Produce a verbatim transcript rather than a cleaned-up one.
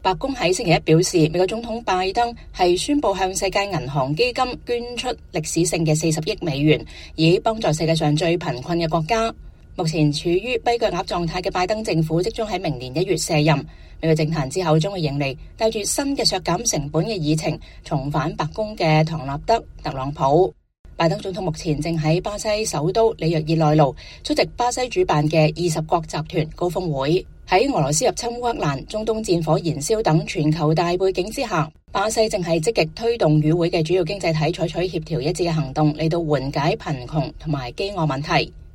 白宮喺星期一表示，美國總統拜登係宣布向世界銀行基金捐出歷史性嘅四十億美元，以幫助世界上最貧困嘅國家。目前處於跛腳鴨狀態嘅拜登政府即將喺明年一月卸任，美國政壇之後將會迎嚟帶住新嘅削減成本嘅議程重返白宮嘅唐納德·特朗普。拜登總統目前正喺巴西首都里約熱內盧出席巴西主辦嘅二十國集團高峰會。喺俄羅斯入侵烏克蘭、中東戰火燃燒等全球大背景之下，巴西正係積極推動與會嘅主要經濟體採取協調一致嘅行動，嚟到緩解貧窮同埋飢餓問題。